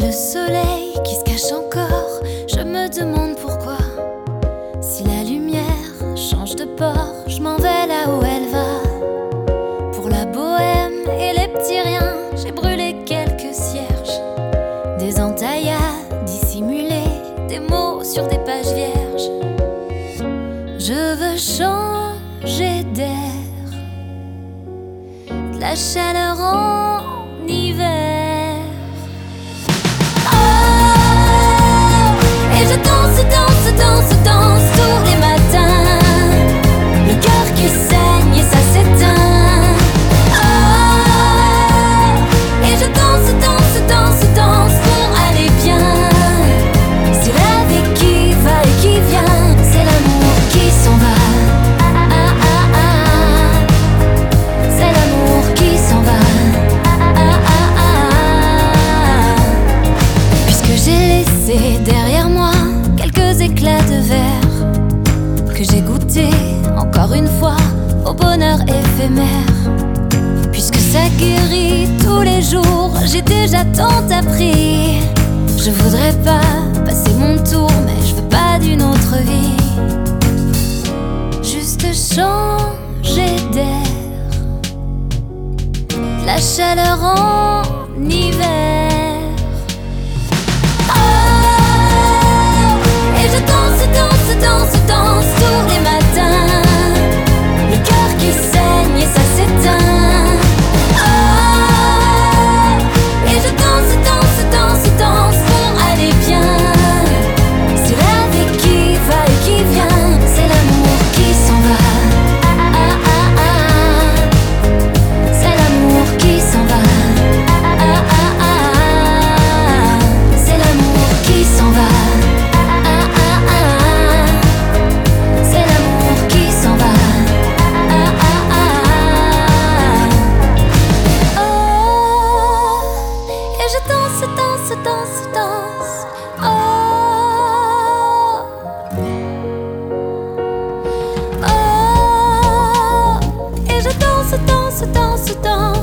le soleil qui se cache encore, je me demande pourquoi. Si la lumière change de port, je m'en vais là où elle va. Pour la bohème et les petits riens, j'ai brûlé quelques cierges. Des entaillades dissimulées, des mots sur des pages vierges. Je veux changer d'air, de la chaleur en hiver. Oh, et je danse, danse, danse, danse tous les matins. Le cœur qui saigne et ça s'éteint. Oh, et je danse, danse, danse, danse pour aller bien. C'est la vie qui va et qui vient, c'est l'amour qui s'en va. C'est l'amour qui s'en va. Puisque j'ai laissé derrière moi quelques éclats de verre, que j'ai goûté encore une fois au bonheur éphémère. Puisque ça guérit tous les jours, j'ai déjà tant appris. Je voudrais pas passer mon tour, mais je veux pas d'une autre vie. Juste changer d'air, de la chaleur en hiver. Oh, et je danse, danse, danse, danse tous les matins. Le cœur qui saigne et ça s'éteint. Oh, et je danse, danse, danse, danse pour aller bien. C'est la vie qui va et qui vient, c'est l'amour qui s'en va. C'est l'amour qui s'en va. C'est l'amour qui s'en va. C'est l'amour qui s'en va. Oh, et je danse, danse, danse, danse. Oh, oh, et je danse, danse, danse, danse.